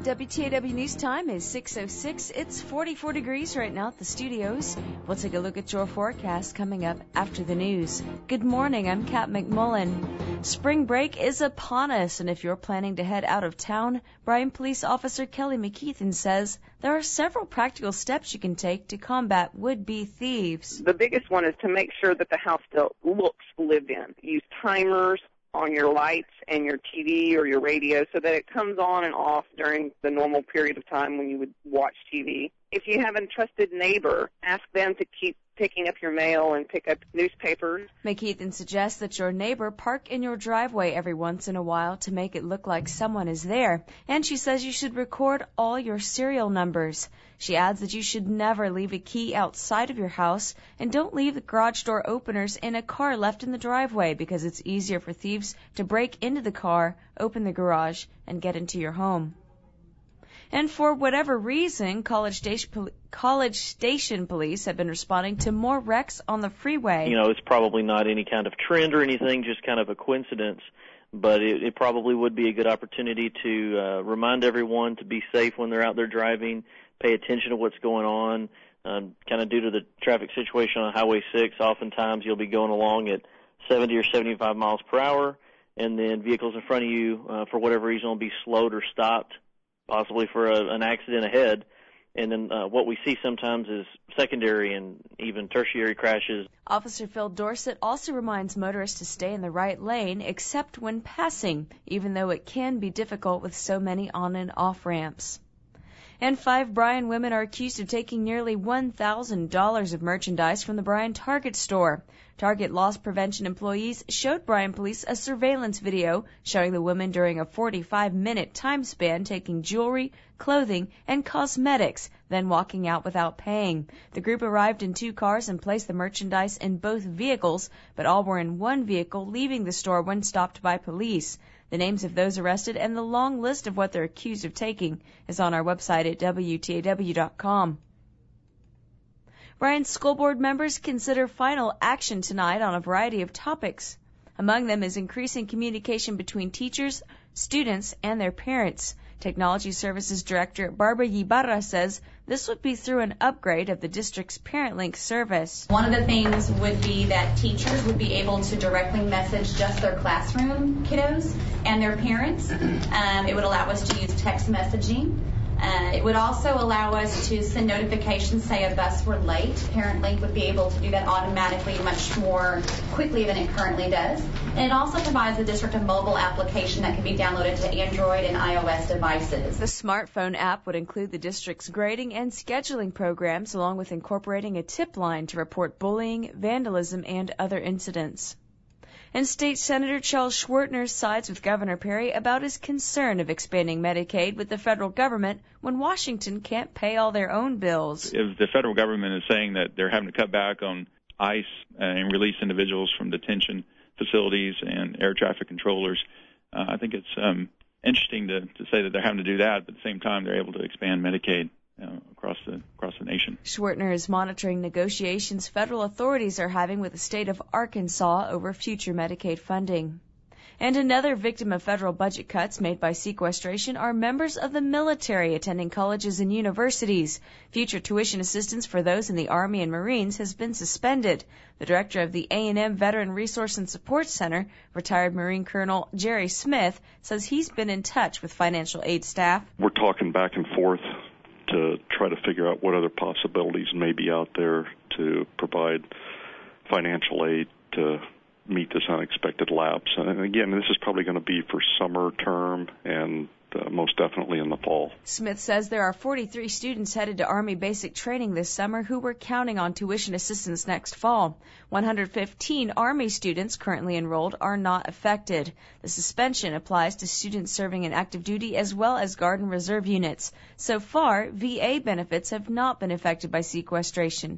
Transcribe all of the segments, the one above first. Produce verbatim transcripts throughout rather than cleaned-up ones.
W T A W News Time is six oh six. It's forty-four degrees right now at the studios. We'll take a look at your forecast coming up after the news. Good morning, I'm Kat McMullen. Spring break is upon us, and if you're planning to head out of town, Bryan Police Officer Kelly McKeithen says there are several practical steps you can take to combat would-be thieves. The biggest one is to make sure that the house still looks lived in. Use timers on your lights and your T V or your radio so that it comes on and off during the normal period of time when you would watch T V. If you have a trusted neighbor, ask them to keep picking up your mail and pick up newspapers. McKeithen suggests that your neighbor park in your driveway every once in a while to make it look like someone is there. And she says you should record all your serial numbers. She adds that you should never leave a key outside of your house, and don't leave the garage door openers in a car left in the driveway because it's easier for thieves to break into the car, open the garage, and get into your home. And for whatever reason, College Station, College Station police have been responding to more wrecks on the freeway. You know, it's probably not any kind of trend or anything, just kind of a coincidence. But it, it probably would be a good opportunity to uh, remind everyone to be safe when they're out there driving, pay attention to what's going on. Um, kind of due to the traffic situation on Highway six, oftentimes you'll be going along at seventy or seventy-five miles per hour, and then vehicles in front of you, uh, for whatever reason, will be slowed or stopped, possibly for a, an accident ahead. And then uh, what we see sometimes is secondary and even tertiary crashes. Officer Phil Dorsett also reminds motorists to stay in the right lane except when passing, even though it can be difficult with so many on and off ramps. And five Bryan women are accused of taking nearly one thousand dollars of merchandise from the Bryan Target store. Target loss prevention employees showed Bryan police a surveillance video showing the women during a forty-five minute time span taking jewelry, clothing, and cosmetics, then walking out without paying. The group arrived in two cars and placed the merchandise in both vehicles, but all were in one vehicle leaving the store when stopped by police. The names of those arrested and the long list of what they're accused of taking is on our website at W T A W dot com. Bryan School Board members consider final action tonight on a variety of topics. Among them is increasing communication between teachers, students, and their parents. Technology Services Director Barbara Ybarra says this would be through an upgrade of the district's ParentLink service. One of the things would be that teachers would be able to directly message just their classroom kiddos and their parents. Um, it would allow us to use text messaging. Uh, it would also allow us to send notifications, say a bus were late. ParentLink would be able to do that automatically much more quickly than it currently does. And it also provides the district a mobile application that can be downloaded to Android and iOS devices. The smartphone app would include the district's grading and scheduling programs, along with incorporating a tip line to report bullying, vandalism, and other incidents. And State Senator Charles Schwertner sides with Governor Perry about his concern of expanding Medicaid with the federal government when Washington can't pay all their own bills. If the federal government is saying that they're having to cut back on ICE and release individuals from detention facilities and air traffic controllers, uh, I think it's um, interesting to, to say that they're having to do that, but at the same time they're able to expand Medicaid Uh, across the across the nation. Schwertner is monitoring negotiations federal authorities are having with the state of Arkansas over future Medicaid funding. And another victim of federal budget cuts made by sequestration are members of the military attending colleges and universities. Future tuition assistance for those in the Army and Marines has been suspended. The director of the A and M Veteran Resource and Support Center, retired Marine Colonel Jerry Smith, says he's been in touch with financial aid staff. We're talking back and forth to try to figure out what other possibilities may be out there to provide financial aid to meet this unexpected lapse. And again, this is probably going to be for summer term and uh, most definitely in the fall. Smith says there are forty-three students headed to Army basic training this summer who were counting on tuition assistance next fall. one hundred fifteen Army students currently enrolled are not affected. The suspension applies to students serving in active duty as well as Guard and Reserve units. So far, V A benefits have not been affected by sequestration.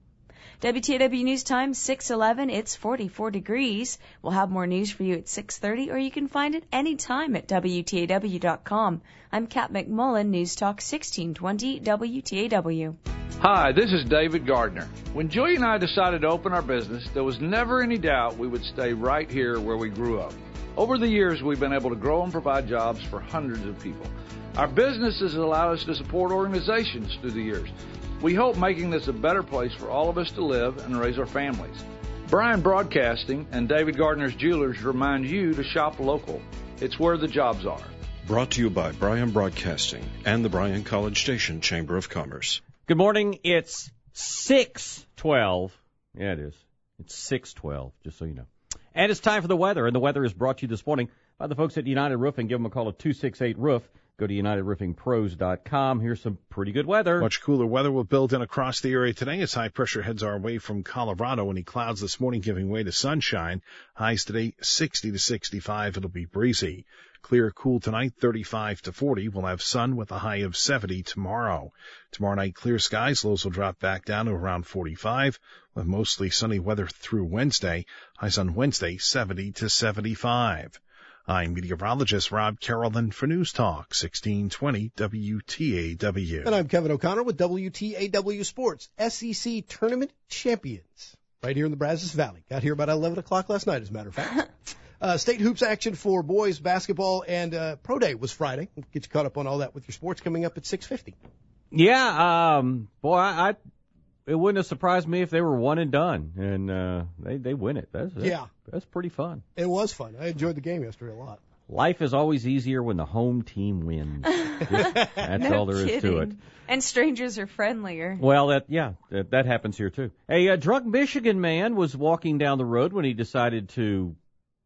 W T A W News Time, six eleven. It's forty-four degrees. We'll have more news for you at six thirty, or you can find it anytime at W T A W dot com. I'm Kat McMullen, News Talk sixteen twenty W T A W. Hi, this is David Gardner. When Julie and I decided to open our business, there was never any doubt we would stay right here where we grew up. Over the years, we've been able to grow and provide jobs for hundreds of people. Our businesses allow us to support organizations through the years. We hope making this a better place for all of us to live and raise our families. Bryan Broadcasting and David Gardner's Jewelers remind you to shop local. It's where the jobs are. Brought to you by Bryan Broadcasting and the Bryan College Station Chamber of Commerce. Good morning. It's six twelve. Yeah, it is. It's six twelve, just so you know. And it's time for the weather, and the weather is brought to you this morning by the folks at United Roofing. Give them a call at two six eight roof. Go to united roofing pros dot com. Here's some pretty good weather. Much cooler weather will build in across the area today as high pressure heads our way from Colorado. Any clouds this morning giving way to sunshine. Highs today sixty to sixty-five. It'll be breezy. Clear, cool tonight, thirty-five to forty. We'll have sun with a high of seventy tomorrow. Tomorrow night, clear skies. Lows will drop back down to around forty-five. We'll have mostly sunny weather through Wednesday. Highs on Wednesday, seventy to seventy-five. I'm meteorologist Rob Carolyn for News Talk, sixteen twenty W T A W. And I'm Kevin O'Connor with W T A W Sports, S E C Tournament Champions, right here in the Brazos Valley. Got here about eleven o'clock last night, as a matter of fact. uh, state hoops action for boys basketball and uh, Pro Day was Friday. We'll get you caught up on all that with your sports coming up at six fifty. Yeah, um, boy, I, I it wouldn't have surprised me if they were one and done, and uh, they they win it. That's, that's yeah, that's pretty fun. It was fun. I enjoyed the game yesterday a lot. Life is always easier when the home team wins. That's no all there is kidding. to it. And strangers are friendlier. Well, that yeah, that, that happens here too. A uh, drunk Michigan man was walking down the road when he decided to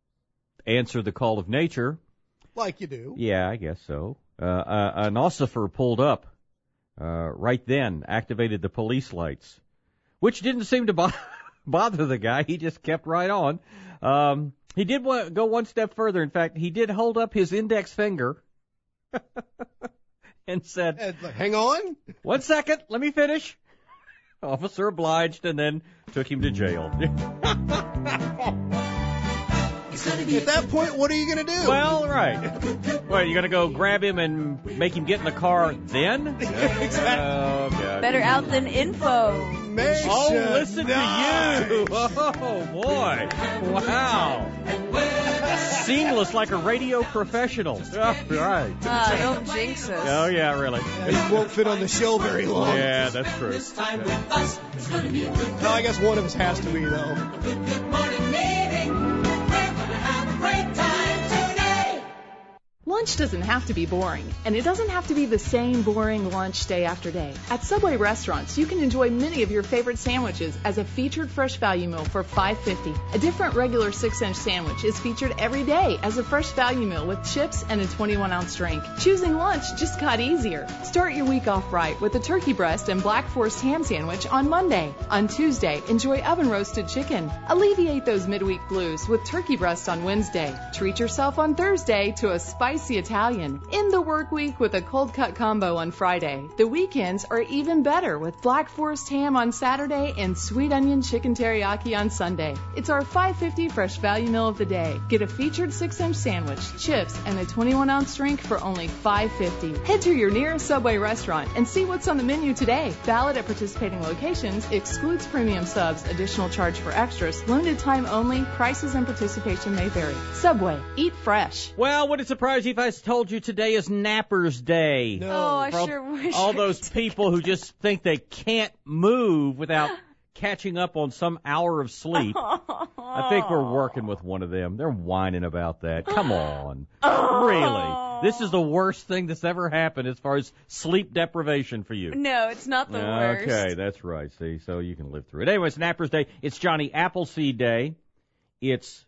answer the call of nature. Like you do. Yeah, I guess so. Uh, uh, an ossifer pulled up. Uh, right then, activated the police lights, which didn't seem to bo- bother the guy. He just kept right on. Um, he did wa- go one step further. In fact, he did hold up his index finger and said, uh, hang on. One second, let me finish. Officer obliged and then took him to jail. At that point, what are you going to do? Well, right. What, you going to go grab him and make him get in the car then? Exactly. Oh, God. Better out than info. Make Oh, sure listen nice. to you. Oh, boy. Wow. Seamless like a radio professional. Oh, right. Uh, don't jinx us. Oh, yeah, really. Yeah, he won't fit on the show very long. Yeah, that's true. No, I guess one of us has to be, though. Lunch doesn't have to be boring, and it doesn't have to be the same boring lunch day after day. At Subway restaurants, you can enjoy many of your favorite sandwiches as a featured fresh value meal for five fifty. A different regular six-inch sandwich is featured every day as a fresh value meal with chips and a twenty-one ounce drink. Choosing lunch just got easier. Start your week off right with a turkey breast and Black Forest ham sandwich on Monday. On Tuesday, enjoy oven-roasted chicken. Alleviate those midweek blues with turkey breast on Wednesday. Treat yourself on Thursday to a spicy Italian. In the work week with a cold cut combo on Friday. The weekends are even better with Black Forest ham on Saturday and sweet onion chicken teriyaki on Sunday. It's our five fifty fresh value meal of the day. Get a featured six-inch sandwich, chips, and a twenty-one ounce drink for only five fifty. Head to your nearest Subway restaurant and see what's on the menu today. Valid at participating locations. Excludes premium subs. Additional charge for extras. Limited time only. Prices and participation may vary. Subway. Eat fresh. Well, would it surprise you if I told you today is Nappers Day? No. Oh, I For all, sure wish. all I those did. people who just think they can't move without catching up on some hour of sleep. I think we're working with one of them. They're whining about that. Come on. Oh. Really? This is the worst thing that's ever happened as far as sleep deprivation for you. No, it's not the worst. Okay, that's right. See, so you can live through it. Anyway, it's Nappers Day. It's Johnny Appleseed Day. It's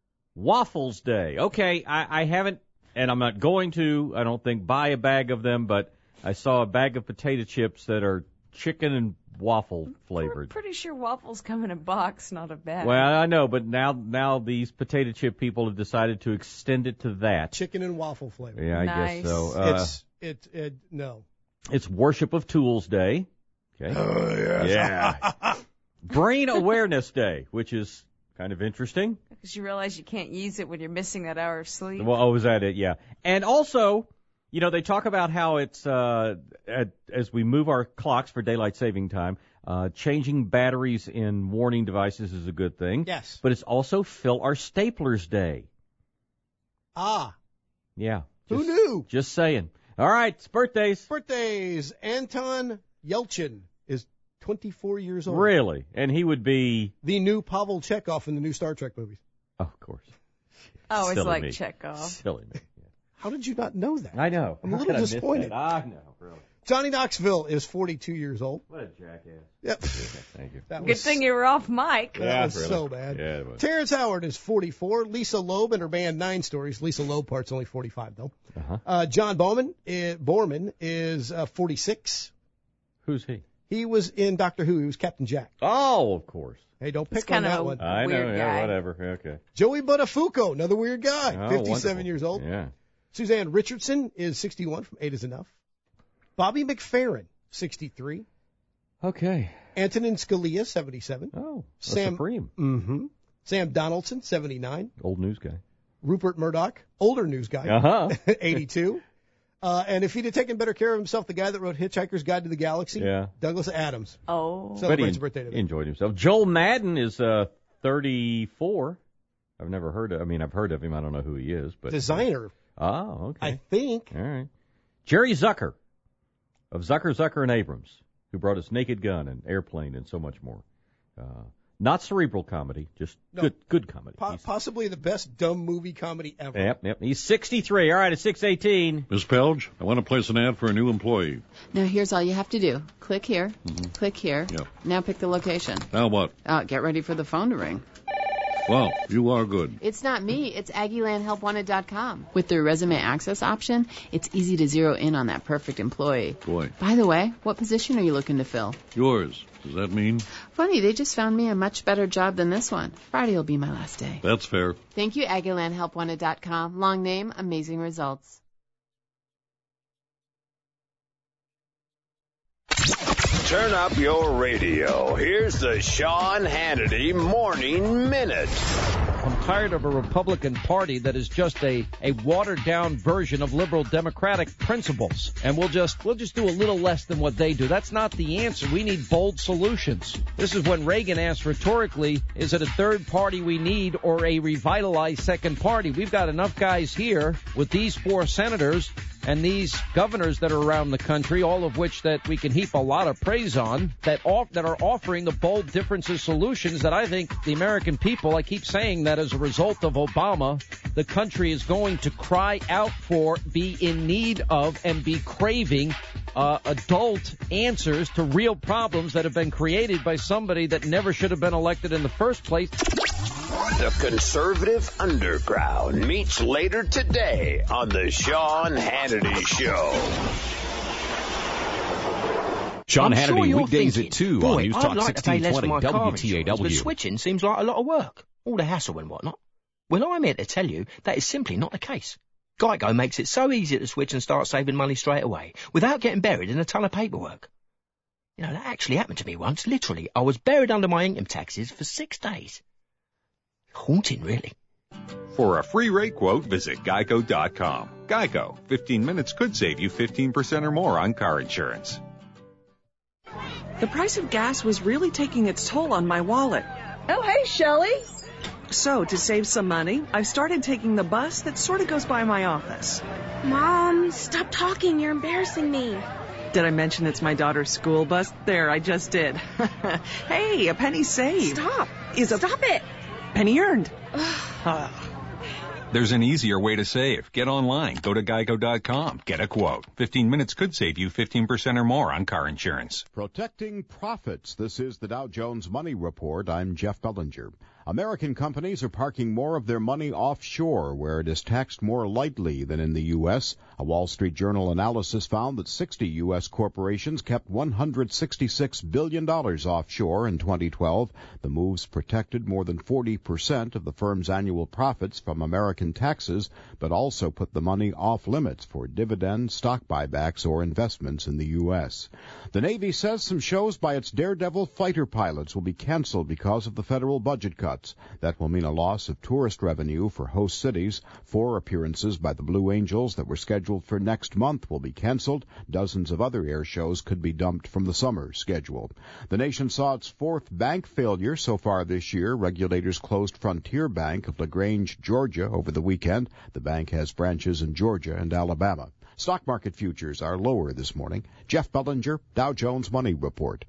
Waffles Day. Okay, I, I haven't, and I'm not going to, I don't think, buy a bag of them, but I saw a bag of potato chips that are chicken and waffle flavored. I'm pretty sure waffles come in a box, not a bag. Well, I know, but now now these potato chip people have decided to extend it to that. Chicken and waffle flavor. Yeah, I Nice. guess so. Uh, It's, it, it, no. it's Worship of Tools Day. Okay. Oh, yes. Yeah. Brain Awareness Day, which is kind of interesting. Because you realize you can't use it when you're missing that hour of sleep. Well, oh, is that it? Yeah. And also, you know, they talk about how it's, uh, at, as we move our clocks for daylight saving time, uh, changing batteries in warning devices is a good thing. Yes. But it's also Fill Our Staplers Day. Ah. Yeah. Who Just, knew? Just saying. All right, it's birthdays. Birthdays. Anton Yelchin is twenty-four years old. Really? And he would be... The new Pavel Chekhov in the new Star Trek movies. Oh, of course. I always Silly like me. Chekhov. Silly me. How did you not know that? I know. I'm a How little could I miss disappointed. that? I know, really. Johnny Knoxville is forty-two years old. What a jackass. Yep. Thank you. That Good was, thing you were off mic. that Yeah, was really. so bad. Yeah, it was. Terrence Howard is forty-four. Lisa Loeb and her band Nine Stories. Lisa Loeb part's only forty-five, though. Uh-huh. Uh, John Bowman, is, Borman is uh, forty-six. Who's he? He was in Doctor Who. He was Captain Jack. Oh, of course. Hey, don't He's pick on kind of that a one. I know, weird yeah, guy. whatever. Okay. Joey Buttafuoco, another weird guy, Oh, fifty-seven wonderful. years old. Yeah. Suzanne Richardson is sixty-one from Eight is Enough. Bobby McFerrin, sixty-three. Okay. Antonin Scalia, seventy-seven. Oh, Sam, Supreme. Mm-hmm. Sam Donaldson, seventy-nine. Old news guy. Rupert Murdoch, older news guy, Uh-huh. eighty-two. Uh, and if he'd have taken better care of himself, the guy that wrote Hitchhiker's Guide to the Galaxy, Yeah. Douglas Adams. Oh. But he Celebrates his birthday today. enjoyed himself. Joel Madden is uh, thirty-four. I've never heard of I mean, I've heard of him. I don't know who he is. but Designer, Oh, okay. I think. All right. Jerry Zucker of Zucker, Zucker, and Abrams, who brought us Naked Gun and Airplane and so much more. Uh, not cerebral comedy, just No. good good comedy. Po- He's- possibly the best dumb movie comedy ever. Yep, yep. He's sixty-three. All right, at six eighteen. Miss Pelge, I want to place an ad for a new employee. Now, here's all you have to do. Click here. Mm-hmm. Click here. Yep. Now pick the location. Now what? Uh, get ready for the phone to ring. Well, you are good. It's not me. It's Aggie Land Help Wanted dot com. With their resume access option, it's easy to zero in on that perfect employee. Boy. By the way, what position are you looking to fill? Yours. Does that mean? Funny, they just found me a much better job than this one. Friday will be my last day. That's fair. Thank you, Aggie Land Help Wanted dot com. Long name, amazing results. Turn up your radio. Here's the Sean Hannity Morning Minute. I'm tired of a Republican Party that is just a, a watered-down version of liberal democratic principles. And we'll just we'll just do a little less than what they do. That's not the answer. We need bold solutions. This is when Reagan asked rhetorically, is it a third party we need or a revitalized second party? We've got enough guys here with these four senators and these governors that are around the country, all of which that we can heap a lot of praise on, that off, that are offering the bold differences solutions that I think the American people, I keep saying that as a result of Obama, the country is going to cry out for, be in need of, and be craving uh, adult answers to real problems that have been created by somebody that never should have been elected in the first place. The Conservative Underground meets later today on the Sean Hannity Show. Sean I'm Hannity, sure you're weekdays thinking, at two Boy, on News I'd Talk like to pay less for sixteen twenty my car W T A insurance, W. but switching seems like a lot of work. All the hassle and whatnot. Well, I'm here to tell you that is simply not the case. Geico makes it so easy to switch and start saving money straight away, without getting buried in a ton of paperwork. You know, that actually happened to me once, literally. I was buried under my income taxes for six days. Haunting, really. For a free rate quote, visit geico dot com. Geico. fifteen minutes could save you fifteen percent or more on car insurance. The price of gas was really taking its toll on my wallet. Oh, hey, Shelley. So, to save some money, I've started taking the bus that sort of goes by my office. Mom, stop talking. You're embarrassing me. Did I mention it's my daughter's school bus? There, I just did. Hey, a penny saved. Stop. Is a Stop it. penny earned. There's an easier way to save. Get online. Go to geico dot com. Get a quote. fifteen minutes could save you fifteen percent or more on car insurance. Protecting profits. This is the Dow Jones Money Report. I'm Jeff Bellinger. American companies are parking more of their money offshore, where it is taxed more lightly than in the U S. A Wall Street Journal analysis found that sixty U S corporations kept one hundred sixty-six billion dollars offshore in twenty twelve. The moves protected more than forty percent of the firm's annual profits from American taxes, but also put the money off limits for dividends, stock buybacks, or investments in the U S. The Navy says some shows by its Daredevil fighter pilots will be canceled because of the federal budget cuts. cuts. That will mean a loss of tourist revenue for host cities. Four appearances by the Blue Angels that were scheduled for next month will be canceled. Dozens of other air shows could be dumped from the summer schedule. The nation saw its fourth bank failure so far this year. Regulators closed Frontier Bank of LaGrange, Georgia over the weekend. The bank has branches in Georgia and Alabama. Stock market futures are lower this morning. Jeff Bellinger, Dow Jones Money Report.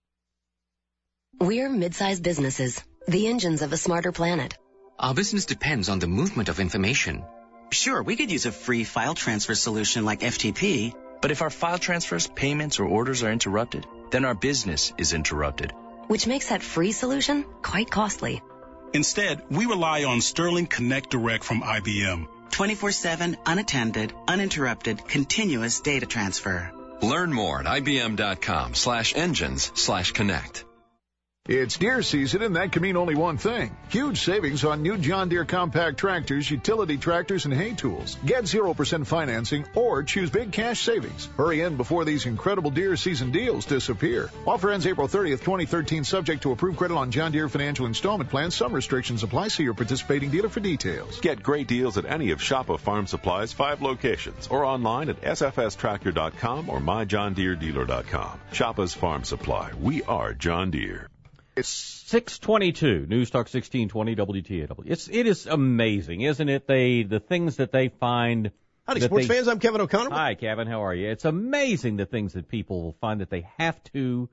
We're mid-sized businesses, the engines of a smarter planet. Our business depends on the movement of information. Sure, we could use a free file transfer solution like F T P. But if our file transfers, payments, or orders are interrupted, then our business is interrupted. Which makes that free solution quite costly. Instead, we rely on Sterling Connect Direct from I B M. twenty-four seven, unattended, uninterrupted, continuous data transfer. Learn more at ibm.com slash engines slash connect. It's deer season, and that can mean only one thing. Huge savings on new John Deere compact tractors, utility tractors, and hay tools. Get zero percent financing or choose big cash savings. Hurry in before these incredible deer season deals disappear. Offer ends April thirtieth, twenty thirteen, subject to approved credit on John Deere financial installment plans. Some restrictions apply. See your participating dealer for details. Get great deals at any of Shoppa Farm Supply's five locations or online at s f s tractor dot com or my john deere dealer dot com. Shoppa's Farm Supply. We are John Deere. It's six twenty-two, News Talk sixteen twenty W T A W. It's, it is amazing, isn't it? They, the things that they find. Howdy, sports they, fans. I'm Kevin O'Connor. Hi, Kevin. How are you? It's amazing the things that people find that they have to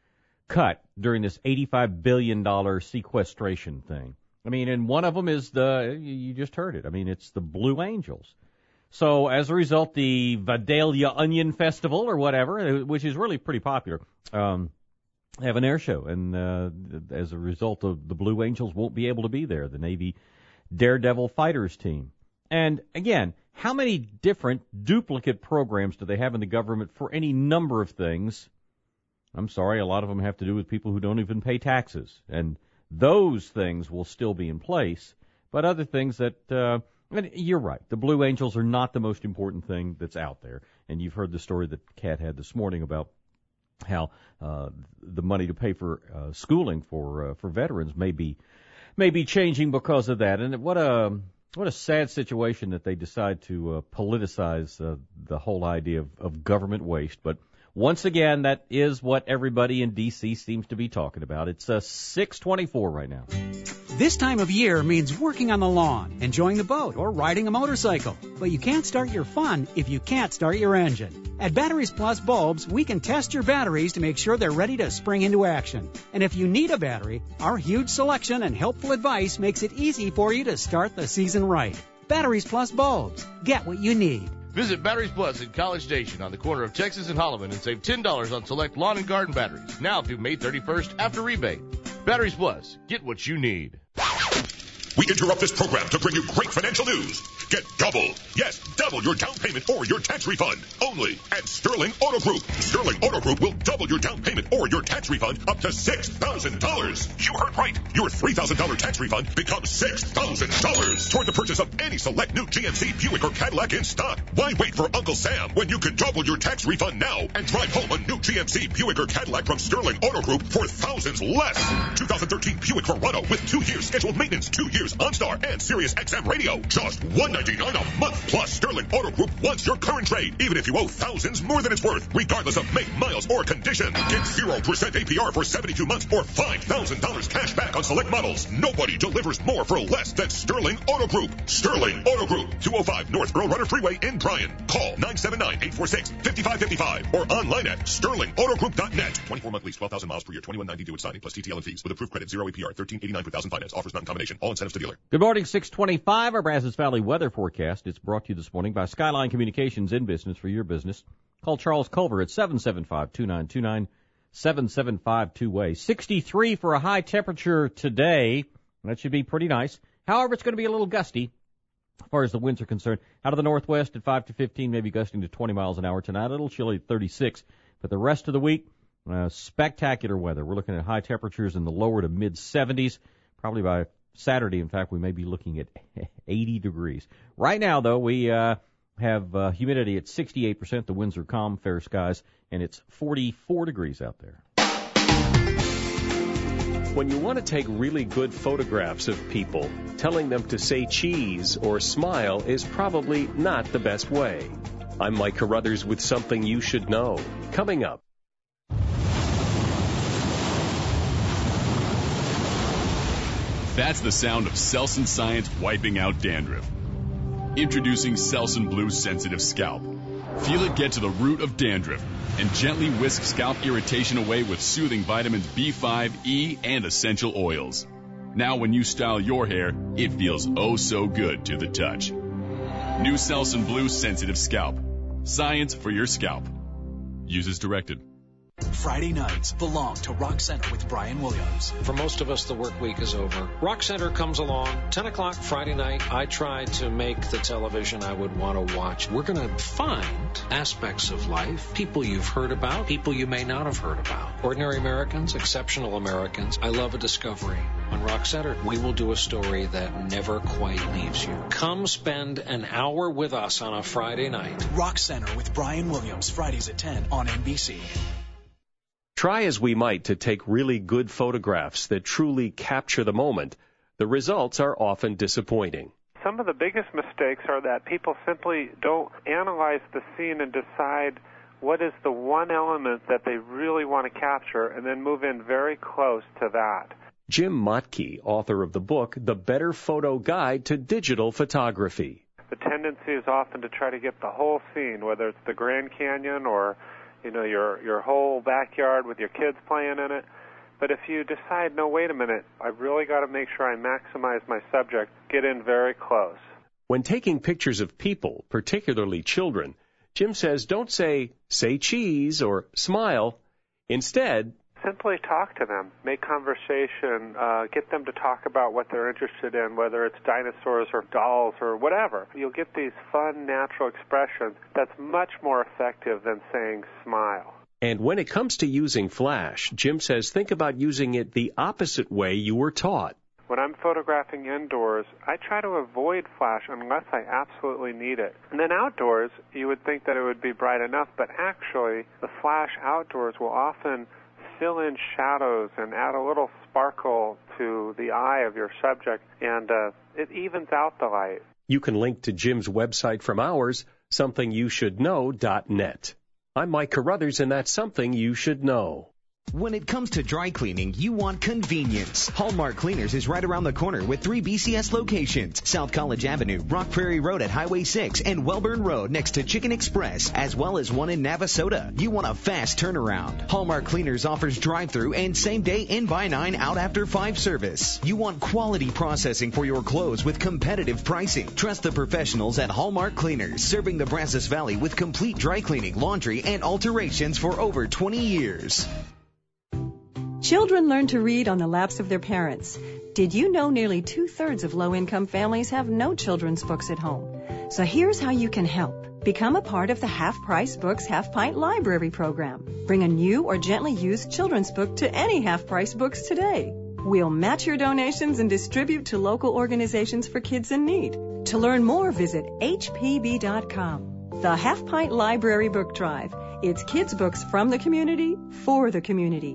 cut during this eighty-five billion dollars sequestration thing. I mean, and one of them is the, you just heard it. I mean, it's the Blue Angels. So as a result, the Vidalia Onion Festival or whatever, which is really pretty popular, um, have an air show, and uh, as a result of the Blue Angels won't be able to be there, the Navy Daredevil Fighters team. And again, how many different duplicate programs do they have in the government for any number of things? I'm sorry, a lot of them have to do with people who don't even pay taxes, and those things will still be in place, but other things that, uh, and you're right, the Blue Angels are not the most important thing that's out there, and you've heard the story that Kat had this morning about how uh, the money to pay for uh, schooling for uh, for veterans may be may be changing because of that. And what a what a sad situation that they decide to uh, politicize uh, the whole idea of, of government waste. But once again, that is what everybody in D C seems to be talking about. It's uh, six twenty-four right now. This time of year means working on the lawn, enjoying the boat, or riding a motorcycle. But you can't start your fun if you can't start your engine. At Batteries Plus Bulbs, we can test your batteries to make sure they're ready to spring into action. And if you need a battery, our huge selection and helpful advice makes it easy for you to start the season right. Batteries Plus Bulbs. Get what you need. Visit Batteries Plus in College Station on the corner of Texas and Holloman and save ten dollars on select lawn and garden batteries. Now through May thirty-first after rebate. Batteries Plus. Get what you need. We interrupt this program to bring you great financial news. Get double, yes, double your down payment or your tax refund only at Sterling Auto Group. Sterling Auto Group will double your down payment or your tax refund up to six thousand dollars. You heard right. Your three thousand dollars tax refund becomes six thousand dollars toward the purchase of any select new G M C, Buick, or Cadillac in stock. Why wait for Uncle Sam when you can double your tax refund now and drive home a new G M C, Buick, or Cadillac from Sterling Auto Group for thousands less? twenty thirteen Buick Verano with two years scheduled maintenance, two years OnStar and Sirius X M radio. Just one hundred ninety-nine dollars a month. Plus, Sterling Auto Group wants your current trade, even if you owe thousands more than it's worth, regardless of make, miles, or condition. Get zero percent A P R for seventy-two months or five thousand dollars cash back on select models. Nobody delivers more for less than Sterling Auto Group. Sterling Auto Group, two oh five North Earl Runner Freeway in Bryan. Call nine seven nine, eight four six, five five five five or online at sterling auto group dot net. twenty-four month lease, twelve thousand miles per year, twenty-one ninety-two at signing plus T T L and fees. With approved credit, zero A P R, thirteen eighty-nine per thousand finance. Offers not in combination. All incentives to dealer. Good morning, six twenty-five, our Brazos Valley weather forecast. It's brought to you this morning by Skyline Communications, in business for your business. Call Charles Culver at seven seven five, two nine two nine, seven seven five two way. sixty-three for a high temperature today. That should be pretty nice. However, it's going to be a little gusty as far as the winds are concerned. Out of the northwest at five to fifteen, maybe gusting to twenty miles an hour tonight. A little chilly at thirty-six. But the rest of the week, uh, spectacular weather. We're looking at high temperatures in the lower to mid seventies. Probably by Saturday, in fact, we may be looking at eighty degrees. Right now, though, we uh, have uh, humidity at sixty-eight percent. The winds are calm, fair skies, and it's forty-four degrees out there. When you want to take really good photographs of people, telling them to say cheese or smile is probably not the best way. I'm Mike Carruthers with something you should know. Coming up. That's the sound of Selsun Science wiping out dandruff. Introducing Selsun Blue Sensitive Scalp. Feel it get to the root of dandruff and gently whisk scalp irritation away with soothing vitamins B five, E, and essential oils. Now when you style your hair, it feels oh so good to the touch. New Selsun Blue Sensitive Scalp. Science for your scalp. Use as directed. Friday nights belong to Rock Center with Brian Williams. For most of us, the work week is over. Rock Center comes along, ten o'clock Friday night. I try to make the television I would want to watch. We're going to find aspects of life, people you've heard about, people you may not have heard about. Ordinary Americans, exceptional Americans. I love a discovery. On Rock Center, we will do a story that never quite leaves you. Come spend an hour with us on a Friday night. Rock Center with Brian Williams, Fridays at ten on N B C. Try as we might to take really good photographs that truly capture the moment, the results are often disappointing. Some of the biggest mistakes are that people simply don't analyze the scene and decide what is the one element that they really want to capture and then move in very close to that. Jim Motke, author of the book, The Better Photo Guide to Digital Photography. The tendency is often to try to get the whole scene, whether it's the Grand Canyon or you know, your your whole backyard with your kids playing in it. But if you decide, no, wait a minute, I really got to make sure I maximize my subject, get in very close. When taking pictures of people, particularly children, Jim says don't say, say cheese or smile. Instead, simply talk to them, make conversation, uh, get them to talk about what they're interested in, whether it's dinosaurs or dolls or whatever. You'll get these fun, natural expressions that's much more effective than saying smile. And when it comes to using flash, Jim says think about using it the opposite way you were taught. When I'm photographing indoors, I try to avoid flash unless I absolutely need it. And then outdoors, you would think that it would be bright enough, but actually the flash outdoors will often fill in shadows and add a little sparkle to the eye of your subject, and uh, it evens out the light. You can link to Jim's website from ours, something you should know dot net. I'm Mike Carruthers, and that's Something You Should Know. When it comes to dry cleaning, you want convenience. Hallmark Cleaners is right around the corner with three B C S locations. South College Avenue, Rock Prairie Road at Highway six, and Welburn Road next to Chicken Express, as well as one in Navasota. You want a fast turnaround. Hallmark Cleaners offers drive-through and same-day in-by nine, out after five service. You want quality processing for your clothes with competitive pricing. Trust the professionals at Hallmark Cleaners, serving the Brazos Valley with complete dry cleaning, laundry, and alterations for over twenty years. Children learn to read on the laps of their parents. Did you know nearly two-thirds of low-income families have no children's books at home? So here's how you can help. Become a part of the Half-Price Books Half-Pint Library program. Bring a new or gently used children's book to any Half-Price Books today. We'll match your donations and distribute to local organizations for kids in need. To learn more, visit H P B dot com. The Half-Pint Library Book Drive. It's kids' books from the community, for the community.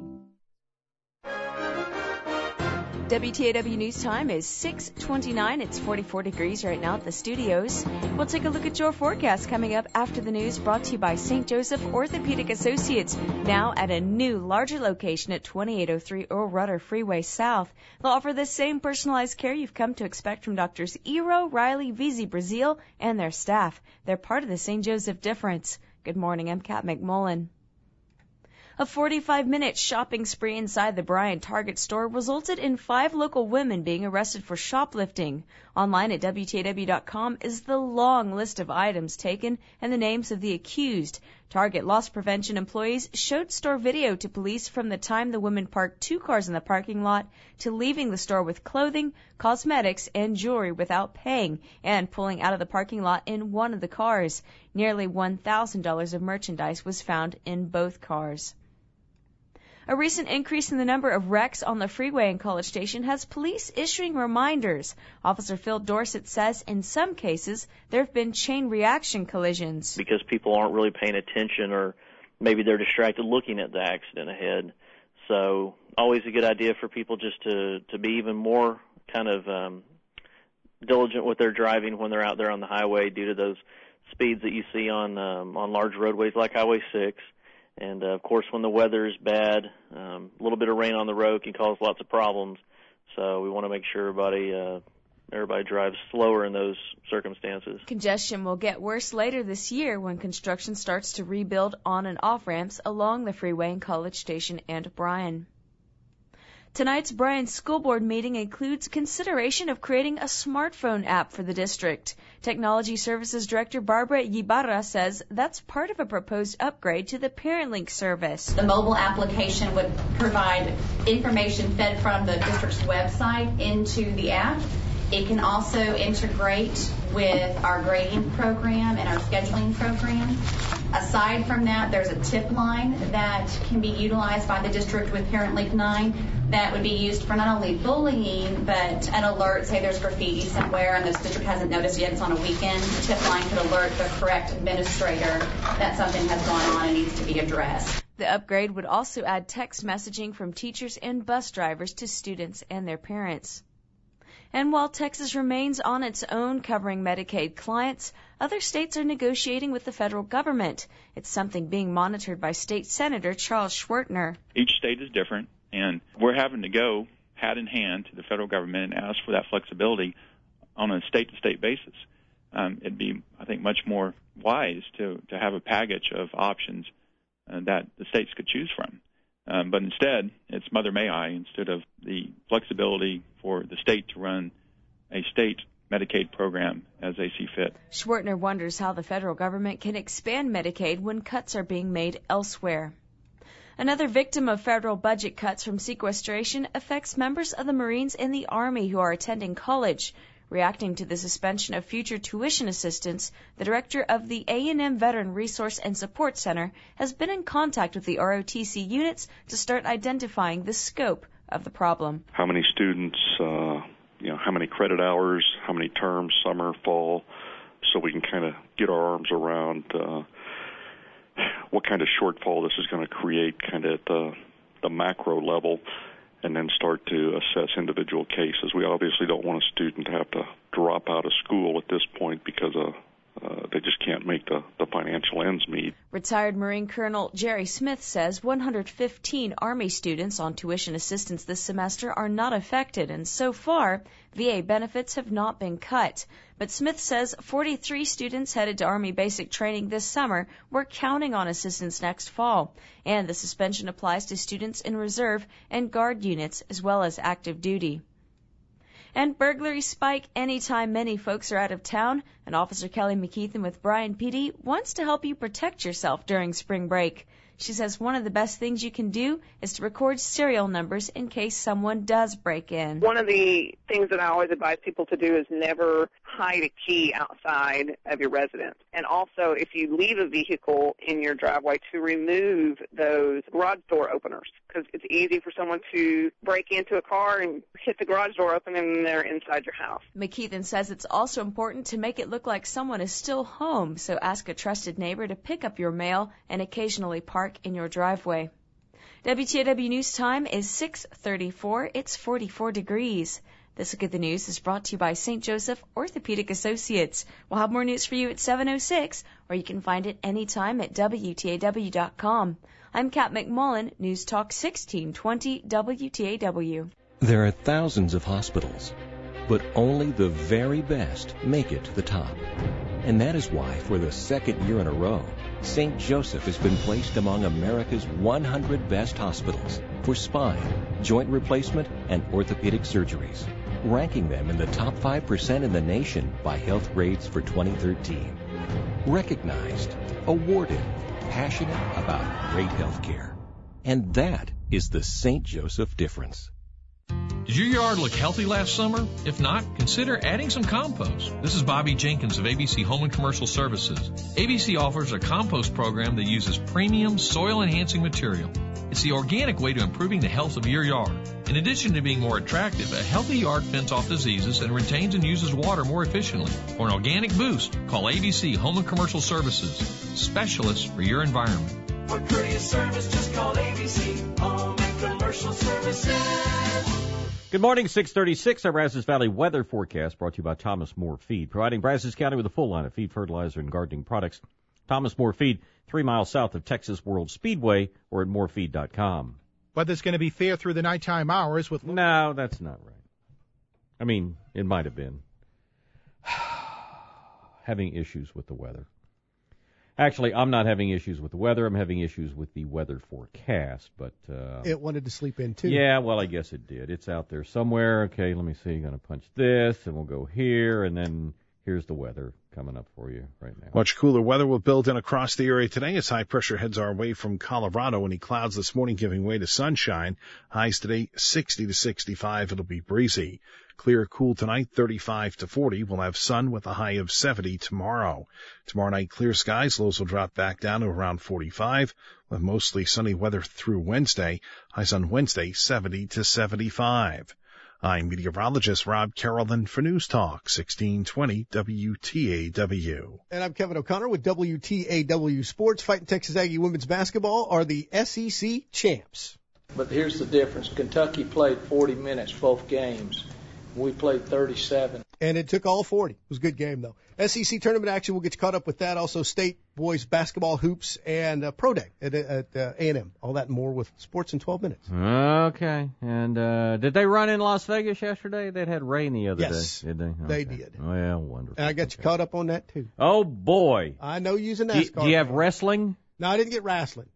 W T A W News Time is six twenty-nine. It's forty-four degrees right now at the studios. We'll take a look at your forecast coming up after the news, brought to you by Saint Joseph Orthopedic Associates, now at a new, larger location at twenty-eight oh three Earl Rudder Freeway South. They'll offer the same personalized care you've come to expect from Doctors Ero, Riley, Vizi, Brazil, and their staff. They're part of the Saint Joseph difference. Good morning, I'm Kat McMullen. A forty-five minute shopping spree inside the Bryan Target store resulted in five local women being arrested for shoplifting. Online at W T A W dot com is the long list of items taken and the names of the accused. Target loss prevention employees showed store video to police from the time the women parked two cars in the parking lot to leaving the store with clothing, cosmetics, and jewelry without paying and pulling out of the parking lot in one of the cars. Nearly one thousand dollars of merchandise was found in both cars. A recent increase in the number of wrecks on the freeway in College Station has police issuing reminders. Officer Phil Dorsett says in some cases there have been chain reaction collisions. Because people aren't really paying attention, or maybe they're distracted looking at the accident ahead. So always a good idea for people just to, to be even more kind of um, diligent with their driving when they're out there on the highway due to those speeds that you see on um, on large roadways like Highway six. And, uh, of course, when the weather is bad, um, a little bit of rain on the road can cause lots of problems. So we want to make sure everybody uh, everybody drives slower in those circumstances. Congestion will get worse later this year when construction starts to rebuild on and off ramps along the freeway in College Station and Bryan. Tonight's Bryan School Board meeting includes consideration of creating a smartphone app for the district. Technology Services Director Barbara Yibarra says that's part of a proposed upgrade to the ParentLink service. The mobile application would provide information fed from the district's website into the app. It can also integrate with our grading program and our scheduling program. Aside from that, there's a tip line that can be utilized by the district with ParentLink nine that would be used for not only bullying, but an alert, say there's graffiti somewhere and the district hasn't noticed yet, it's on a weekend, the tip line could alert the correct administrator that something has gone on and needs to be addressed. The upgrade would also add text messaging from teachers and bus drivers to students and their parents. And while Texas remains on its own covering Medicaid clients, other states are negotiating with the federal government. It's something being monitored by State Senator Charles Schwertner. Each state is different, and we're having to go hat in hand to the federal government and ask for that flexibility on a state-to-state basis. Um, it'd be, I think, much more wise to, to have a package of options uh, that the states could choose from. Um, but instead, it's Mother May I instead of the flexibility for the state to run a state Medicaid program as they see fit. Schwertner wonders how the federal government can expand Medicaid when cuts are being made elsewhere. Another victim of federal budget cuts from sequestration affects members of the Marines and the Army who are attending college. Reacting to the suspension of future tuition assistance, the director of the A and M Veteran Resource and Support Center has been in contact with the R O T C units to start identifying the scope of the problem. How many students, uh, you know, how many credit hours, how many terms, summer, fall, so we can kind of get our arms around uh, what kind of shortfall this is going to create kind of at the, the macro level, and then start to assess individual cases. We obviously don't want a student to have to drop out of school at this point because uh, uh, they just can't make the, the financial ends meet. Retired Marine Colonel Jerry Smith says one hundred fifteen Army students on tuition assistance this semester are not affected, and so far, V A benefits have not been cut. But Smith says forty-three students headed to Army basic training this summer were counting on assistance next fall. And the suspension applies to students in reserve and guard units as well as active duty. And burglaries spike anytime many folks are out of town. And Officer Kelly McKeithen with Bryan P D wants to help you protect yourself during spring break. She says one of the best things you can do is to record serial numbers in case someone does break in. One of the things that I always advise people to do is never hide a key outside of your residence. And also, if you leave a vehicle in your driveway, to remove those garage door openers, because it's easy for someone to break into a car and hit the garage door open and they're inside your house. McKeithen says it's also important to make it look like someone is still home, so ask a trusted neighbor to pick up your mail and occasionally park in your driveway. W T A W News time is six thirty-four. It's forty-four degrees. This Look at the News is brought to you by Saint Joseph Orthopedic Associates. We'll have more news for you at seven oh six, or you can find it anytime at W T A W dot com. I'm Kat McMullen, News Talk sixteen twenty W T A W. There are thousands of hospitals, but only the very best make it to the top. And that is why, for the second year in a row, Saint Joseph has been placed among America's one hundred best hospitals for spine, joint replacement, and orthopedic surgeries, ranking them in the top five percent in the nation by Health Grades for twenty thirteen. Recognized, awarded, passionate about great health care. And that is the Saint Joseph difference. Did your yard look healthy last summer? If not, consider adding some compost. This is Bobby Jenkins of A B C Home and Commercial Services. A B C offers a compost program that uses premium soil-enhancing material. It's the organic way to improving the health of your yard. In addition to being more attractive, a healthy yard fends off diseases and retains and uses water more efficiently. For an organic boost, call A B C Home and Commercial Services, specialists for your environment. For courteous service, just call A B C Home and Commercial Services. Good morning, six thirty-six. Our Brazos Valley weather forecast brought to you by Thomas More Feed, providing Brazos County with a full line of feed, fertilizer, and gardening products. Thomas More Feed, three miles south of Texas World Speedway, or at more feed dot com. Weather's going to be fair through the nighttime hours with... No, that's not right. I mean, it might have been. Having issues with the weather. Actually, I'm not having issues with the weather. I'm having issues with the weather forecast, but... Uh, it wanted to sleep in, too. Yeah, well, I guess it did. It's out there somewhere. Okay, let me see. I'm going to punch this, and we'll go here, and then here's the weather coming up for you right now. Much cooler weather will build in across the area today as high pressure heads our way from Colorado. Any clouds this morning giving way to sunshine. Highs today sixty to sixty-five. It'll be breezy. Clear, cool tonight, thirty-five to forty. We'll have sun with a high of seventy tomorrow. Tomorrow night, clear skies. Lows will drop back down to around forty-five, with mostly sunny weather through Wednesday. Highs on Wednesday, seventy to seventy-five. I'm meteorologist Rob Carrollton for News Talk, sixteen twenty W T A W. And I'm Kevin O'Connor with W T A W Sports. Fighting Texas Aggie women's basketball are the S E C champs. But here's the difference. Kentucky played forty minutes both games. We played thirty-seven. And it took all forty. It was a good game, though. S E C tournament action, we'll get you caught up with that. Also, state boys basketball hoops and uh, Pro Day at, at uh, A and M. All that and more with sports in twelve minutes. Okay. And uh, did they run in Las Vegas yesterday? They'd had rain the other yes, day, did they? Okay. They did. Well, wonderful. And I got you caught up on that, too. Oh, boy. I know you're a NASCAR. Do you, do you have wrestling? No, I didn't get wrestling.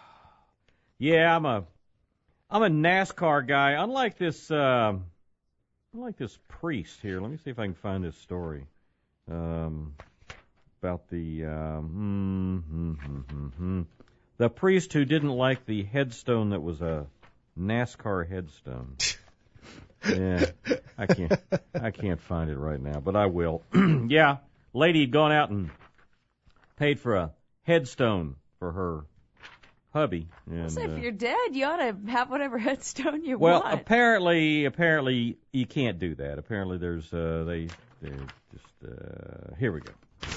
Yeah, I'm a, I'm a NASCAR guy. Unlike this... Uh, I like this priest here. Let me see if I can find this story um, about the um, mm, mm, mm, mm, mm. the priest who didn't like the headstone that was a NASCAR headstone. Yeah, I can't I can't find it right now, but I will. Yeah, lady had gone out and paid for a headstone for her hubby. And, so if uh, you're dead, you ought to have whatever headstone you well, want. Well, apparently, apparently you can't do that. Apparently, there's uh, they they're just uh, here we go.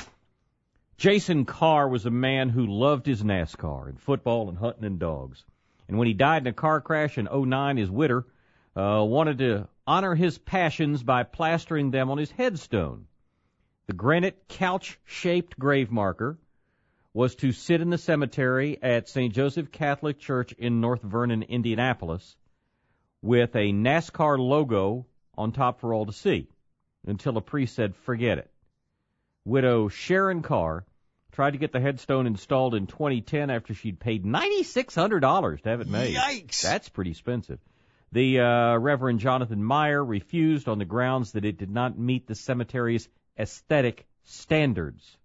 Jason Carr was a man who loved his NASCAR and football and hunting and dogs. And when he died in a car crash in oh nine, his widow uh, wanted to honor his passions by plastering them on his headstone. The granite couch-shaped grave marker was to sit in the cemetery at Saint Joseph Catholic Church in North Vernon, Indianapolis, with a NASCAR logo on top for all to see, until a priest said, forget it. Widow Sharon Carr tried to get the headstone installed in twenty ten after she'd paid nine thousand six hundred dollars to have it made. Yikes! That's pretty expensive. The uh, Reverend Jonathan Meyer refused on the grounds that it did not meet the cemetery's aesthetic standards.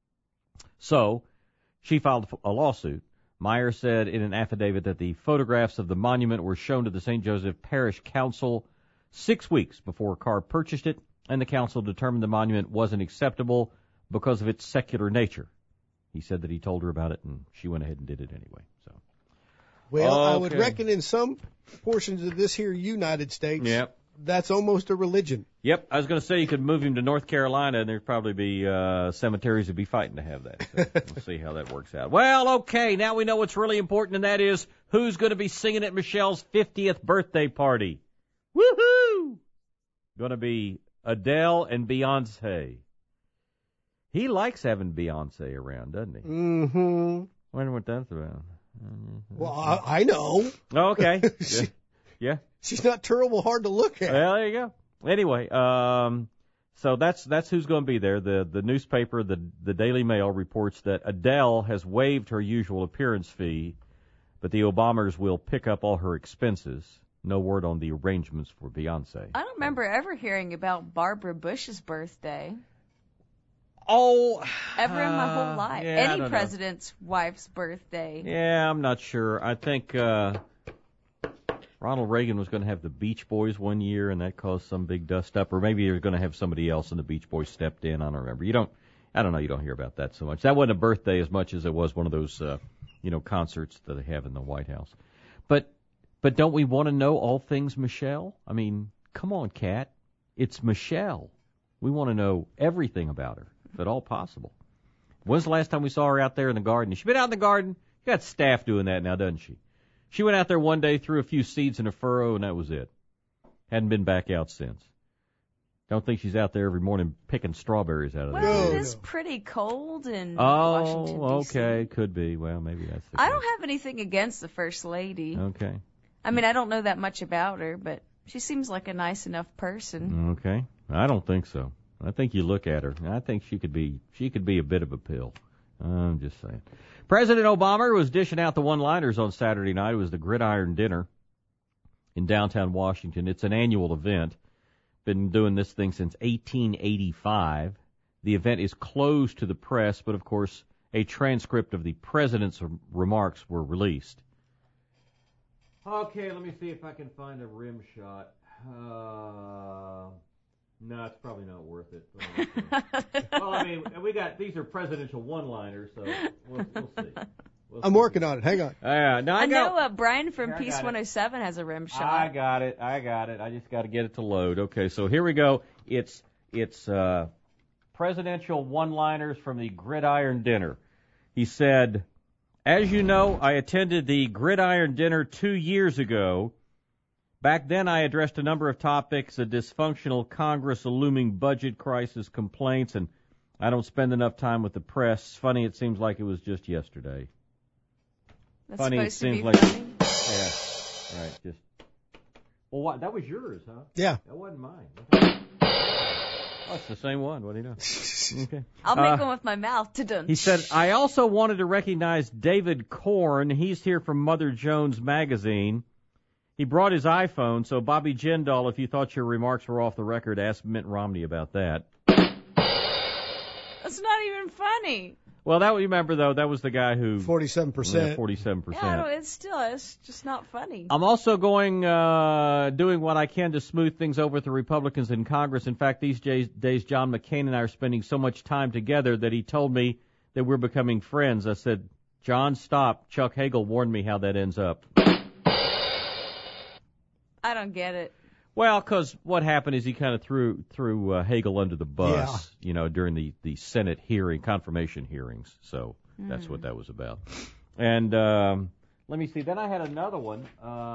So, she filed a lawsuit. Meyer said in an affidavit that the photographs of the monument were shown to the Saint Joseph Parish Council six weeks before Carr purchased it, and the council determined the monument wasn't acceptable because of its secular nature. He said that he told her about it, and she went ahead and did it anyway. So, Well, okay. I would reckon in some portions of this here United States, yep. that's almost a religion. Yep, I was going to say you could move him to North Carolina, and there'd probably be uh, cemeteries that'd be fighting to have that. So we'll see how that works out. Well, okay, now we know what's really important, and that is who's going to be singing at Michelle's fiftieth birthday party. Woohoo! Going to be Adele and Beyonce. He likes having Beyonce around, doesn't he? Mm-hmm. Wonder what that's about. Well, I, I know. Oh, okay. she, yeah. yeah. She's not terrible hard to look at. Well, there you go. Anyway, um, so that's that's who's going to be there. The the newspaper, the the Daily Mail, reports that Adele has waived her usual appearance fee, but the Obamas will pick up all her expenses. No word on the arrangements for Beyonce. I don't remember ever hearing about Barbara Bush's birthday. Oh, ever in my uh, whole life. yeah, Any president's know. wife's birthday. Yeah, I'm not sure. I think uh, Ronald Reagan was going to have the Beach Boys one year, and that caused some big dust up. Or maybe you're going to have somebody else, and the Beach Boys stepped in. I don't remember. You don't. I don't know. You don't hear about that so much. That wasn't a birthday as much as it was one of those, uh, you know, concerts that they have in the White House. But, but don't we want to know all things Michelle? I mean, come on, Kat. It's Michelle. We want to know everything about her, if at all possible. When's the last time we saw her out there in the garden? Has she been out in the garden? She got staff doing that now, doesn't she? She went out there one day, threw a few seeds in a furrow, and that was it. Hadn't been back out since. Don't think she's out there every morning picking strawberries out of there. Well, it is pretty cold in Oh, Washington, D C okay, could be. Well, maybe that's the I don't have anything against the First Lady. Okay. I mean, I don't know that much about her, but she seems like a nice enough person. Okay. I don't think so. I think you look at her, and I think she could be she could be a bit of a pill. I'm just saying. President Obama was dishing out the one-liners on Saturday night. It was the Gridiron Dinner in downtown Washington. It's an annual event. Been doing this thing since eighteen eighty-five. The event is closed to the press, but of course, a transcript of the president's remarks were released. Okay, let me see if I can find a rim shot. Uh, no, it's probably not worth it. Well, I mean, we got these are presidential one-liners, so we'll, we'll see. We'll I'm see. working on it. Hang on. Uh, no, I, I know got, uh, Brian from Here, I Peace got it. one oh seven has a rim shot. I got it. I got it. I just got to get it to load. Okay, so here we go. It's it's uh, presidential one-liners from the Gridiron Dinner. He said, "As you know, I attended the Gridiron Dinner two years ago. Back then, I addressed a number of topics: a dysfunctional Congress, a looming budget crisis, complaints, and I don't spend enough time with the press. Funny, it seems like it was just yesterday." That's funny, it supposed seems to be like funny. yeah, right. Just well, what? That was yours, huh? Yeah. That wasn't mine. Oh, it's the same one. What do you know? Okay. I'll make Uh, one with my mouth to done. He said, "I also wanted to recognize David Korn. He's here from Mother Jones Magazine. He brought his iPhone, so Bobby Jindal, if you thought your remarks were off the record, ask Mitt Romney about that." That's not even funny. Well, that you remember though, that was the guy who forty-seven percent. Forty-seven Yeah, percent. no, it's still, it's just not funny. I'm also going, uh, doing what I can to smooth things over with the Republicans in Congress. In fact, these days, days, John McCain and I are spending so much time together that he told me that we're becoming friends. I said, "John, stop. Chuck Hagel warned me how that ends up." I don't get it. Well, because what happened is he kind of threw threw uh, Hagel under the bus, Yeah. you know, during the, the Senate hearing, confirmation hearings. So that's what that was about. And um, let me see. Then I had another one.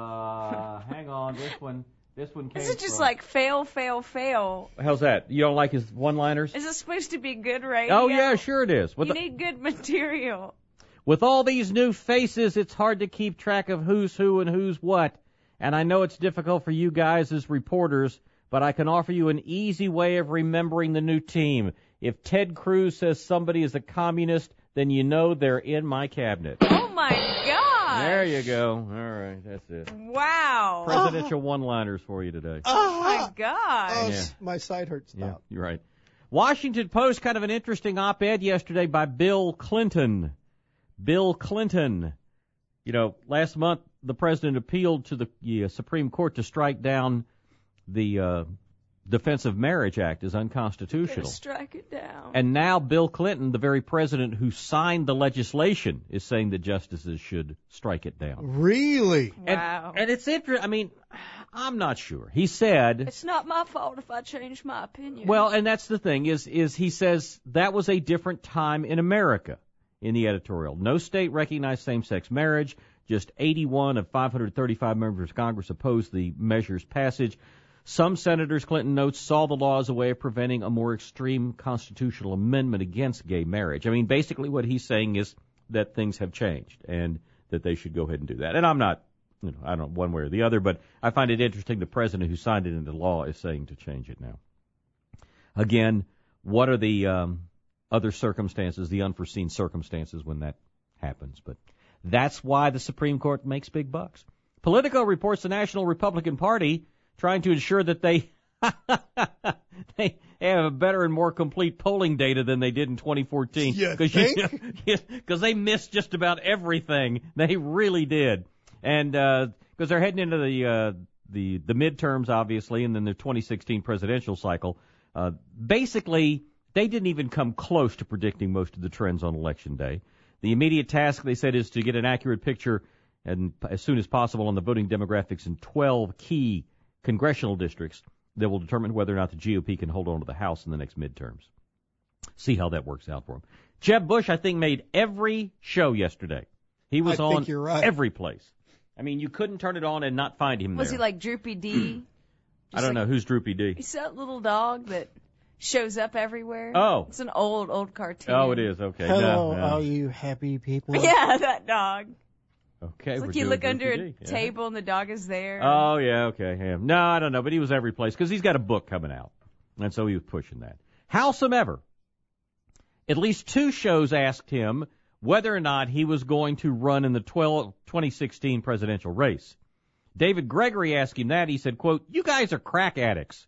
Uh, hang on. This one. This one came This is just from- like fail, fail, fail. How's that? You don't like his one-liners? Is this supposed to be good radio? Oh, yeah, sure it is. With You the- need good material. With all these new faces, it's hard to keep track of who's who and who's what. And I know it's difficult for you guys as reporters, but I can offer you an easy way of remembering the new team. If Ted Cruz says somebody is a communist, then you know they're in my cabinet. Oh, my God. There you go. All right, that's it. Wow. Presidential one-liners for you today. Oh, my God. Oh, Yeah. my side hurts. Yeah, Stop. you're right. Washington Post, kind of an interesting op-ed yesterday by Bill Clinton. Bill Clinton. You know, last month the president appealed to the yeah, Supreme Court to strike down the uh, Defense of Marriage Act as unconstitutional. Gotta strike it down. And now Bill Clinton, the very president who signed the legislation, is saying that justices should strike it down. Really? Wow. And, and it's interesting. I mean, I'm not sure. He said... It's not my fault if I change my opinion. Well, and that's the thing, is is he says that was a different time in America in the editorial. No state recognized same-sex marriage. Just eighty-one of five hundred thirty-five members of Congress opposed the measure's passage. Some senators, Clinton notes, saw the law as a way of preventing a more extreme constitutional amendment against gay marriage. I mean, basically what he's saying is that things have changed and that they should go ahead and do that. And I'm not, you know, I don't know one way or the other, but I find it interesting the president who signed it into law is saying to change it now. Again, what are the um, other circumstances, the unforeseen circumstances when that happens? But that's why the Supreme Court makes big bucks. Politico reports the National Republican Party trying to ensure that they they have a better and more complete polling data than they did in twenty fourteen. You Cause think? Because they missed just about everything. They really did. And because uh, they're heading into the, uh, the the midterms, obviously, and then the twenty sixteen presidential cycle. Uh, basically, they didn't even come close to predicting most of the trends on Election Day. The immediate task, they said, is to get an accurate picture and as soon as possible on the voting demographics in twelve key congressional districts that will determine whether or not the G O P can hold on to the House in the next midterms. See how that works out for them. Jeb Bush, I think, made every show yesterday. He was I on think you're right. every place. I mean, you couldn't turn it on and not find him there. Was he like Droopy D? I don't like, know. Who's Droopy D? He's that little dog that shows up everywhere. Oh. It's an old, old cartoon. Oh, it is. Okay. Hello, no, no. all you happy people. Yeah, that dog. Okay. It's we're like you doing look under Droopy a D. table and the dog is there. Oh, yeah, okay. Yeah. No, I don't know, but he was every place because he's got a book coming out. And so he was pushing that. Howsomever, at least two shows asked him whether or not he was going to run in the twenty sixteen presidential race. David Gregory asked him that. He said, quote, "You guys are crack addicts."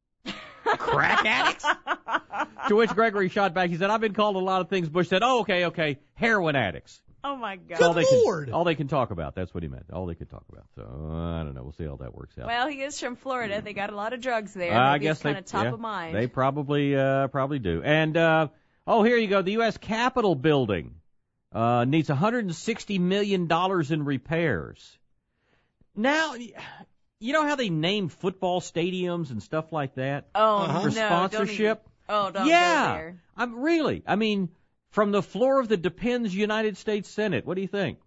Crack addicts? To which Gregory shot back. He said, "I've been called a lot of things." Bush said, "Oh, okay, okay, heroin addicts." Oh, my God. That's all they Lord. Can, all they can talk about. That's what he meant. All they could talk about. So, uh, I don't know. We'll see how that works out. Well, he is from Florida. They got a lot of drugs there. Uh, I Maybe guess it's kind they, of top yeah, of mind. They probably, uh, probably do. And, uh, oh, here you go. The U S Capitol building, uh, needs one hundred sixty million dollars in repairs. Now, you know how they name football stadiums and stuff like that? Oh, For no. Don't sponsorship? even, oh, don't yeah. go there. I'm really, I mean, from the floor of the Depends United States Senate, what do you think?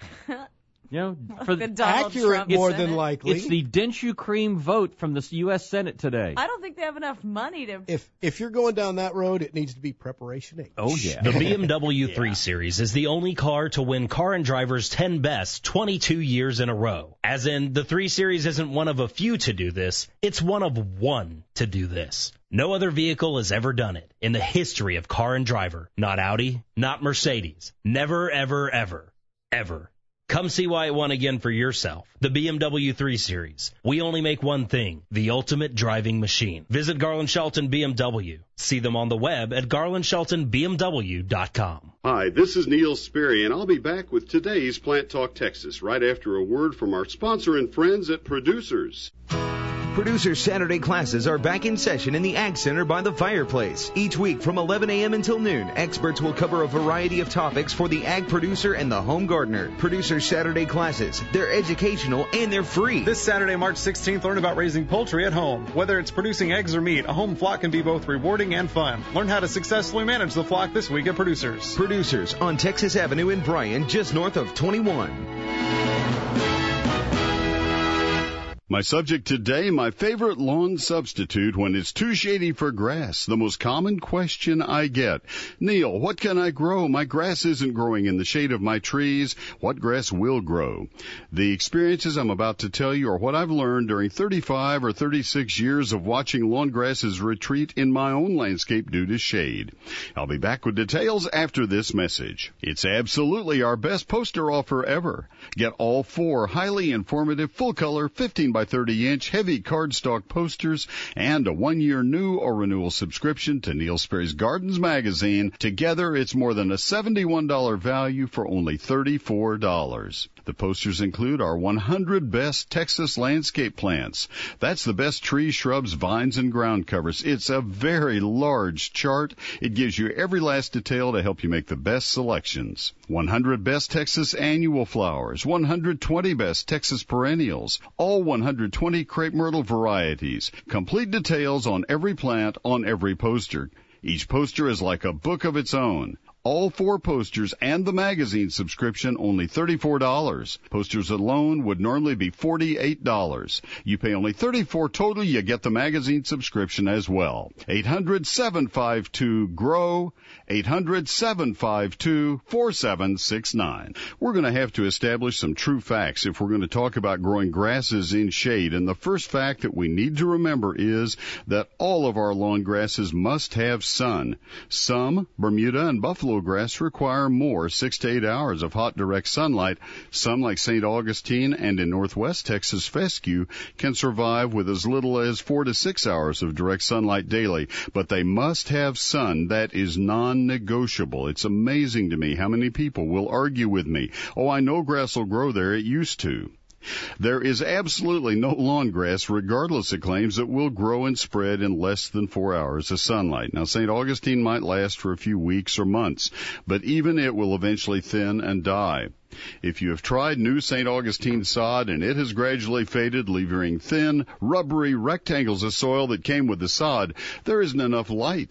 You know, for the Donald accurate Trump more Senate. than likely. It's the Denshu Cream vote from the U S Senate today. I don't think they have enough money to. If if you're going down that road, it needs to be preparation H. Oh, yeah. The B M W Yeah. three Series is the only car to win Car and Driver's ten Best twenty-two years in a row. As in, the three Series isn't one of a few to do this, it's one of one to do this. No other vehicle has ever done it in the history of Car and Driver. Not Audi, not Mercedes. Never, ever, ever, ever. Come see why it won again for yourself. The B M W three Series. We only make one thing, the ultimate driving machine. Visit Garland Shelton B M W. See them on the web at garland shelton b m w dot com. Hi, this is Neil Sperry, and I'll be back with today's Plant Talk Texas right after a word from our sponsor and friends at Producers. Producers Saturday classes are back in session in the Ag Center by the fireplace. Each week from eleven a.m. until noon, experts will cover a variety of topics for the ag producer and the home gardener. Producers Saturday classes, they're educational and they're free. This Saturday, March sixteenth, learn about raising poultry at home. Whether it's producing eggs or meat, a home flock can be both rewarding and fun. Learn how to successfully manage the flock this week at Producers. Producers on Texas Avenue in Bryan, just north of twenty-one. My subject today, my favorite lawn substitute when it's too shady for grass. The most common question I get. Neil, what can I grow? My grass isn't growing in the shade of my trees. What grass will grow? The experiences I'm about to tell you are what I've learned during thirty-five or thirty-six years of watching lawn grasses retreat in my own landscape due to shade. I'll be back with details after this message. It's absolutely our best poster offer ever. Get all four highly informative, full-color, fifteen by thirty inch heavy cardstock posters and a one-year new or renewal subscription to Neil Sperry's Gardens magazine. Together, it's more than a seventy-one dollars value for only thirty-four dollars. The posters include our one hundred best Texas landscape plants. That's the best trees, shrubs, vines, and ground covers. It's a very large chart. It gives you every last detail to help you make the best selections. one hundred best Texas annual flowers, one hundred twenty best Texas perennials, all one hundred twenty crepe myrtle varieties. Complete details on every plant on every poster. Each poster is like a book of its own. All four posters and the magazine subscription only thirty-four dollars. Posters alone would normally be forty-eight dollars. You pay only thirty-four dollars total. You get the magazine subscription as well. eight hundred, seven five two, G R O W. eight hundred, seven five two, four seven six nine. We're going to have to establish some true facts if we're going to talk about growing grasses in shade. And the first fact that we need to remember is that all of our lawn grasses must have sun. Some, Bermuda and buffalo grass, require more, six to eight hours of hot direct sunlight. Some, like Saint Augustine and in northwest Texas fescue, can survive with as little as four to six hours of direct sunlight daily. But they must have sun. That is non-negotiable. It's amazing to me how many people will argue with me. Oh, I know grass will grow there. It used to. There is absolutely no lawn grass, regardless of claims, that will grow and spread in less than four hours of sunlight. Now, Saint Augustine might last for a few weeks or months, but even it will eventually thin and die. If you have tried new Saint Augustine sod and it has gradually faded, leaving thin, rubbery rectangles of soil that came with the sod, there isn't enough light.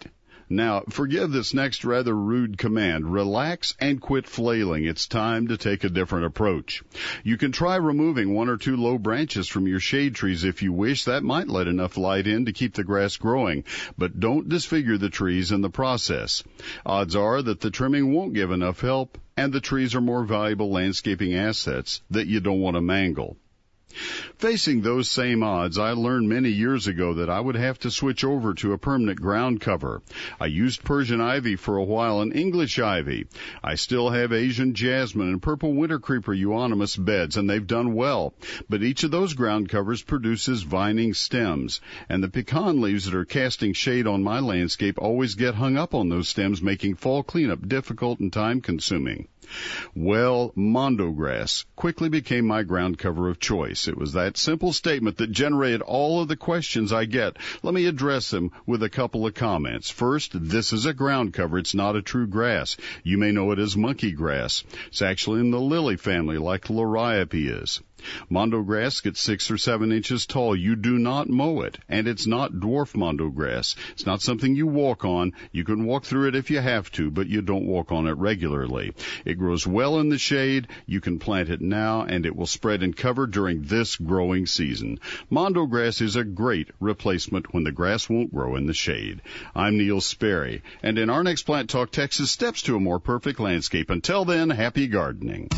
Now, forgive this next rather rude command. Relax and quit flailing. It's time to take a different approach. You can try removing one or two low branches from your shade trees if you wish. That might let enough light in to keep the grass growing, but don't disfigure the trees in the process. Odds are that the trimming won't give enough help, and the trees are more valuable landscaping assets that you don't want to mangle. Facing those same odds, I learned many years ago that I would have to switch over to a permanent ground cover. I used Persian ivy for a while and English ivy. I still have Asian jasmine and purple winter creeper euonymus beds, and they've done well. But each of those ground covers produces vining stems, and the pecan leaves that are casting shade on my landscape always get hung up on those stems, making fall cleanup difficult and time-consuming. Well, mondo grass quickly became my ground cover of choice. It was that simple statement that generated all of the questions I get. Let me address them with a couple of comments. First, this is a ground cover. It's not a true grass. You may know it as monkey grass. It's actually in the lily family, like liriope is. Mondo grass gets six or seven inches tall. You do not mow it, and it's not dwarf mondo grass. It's not something you walk on. You can walk through it if you have to, but you don't walk on it regularly. It grows well in the shade. You can plant it now, and it will spread and cover during this growing season. Mondo grass is a great replacement when the grass won't grow in the shade. I'm Neil Sperry, and in our next Plant Talk Texas, steps to a more perfect landscape. Until then, happy gardening.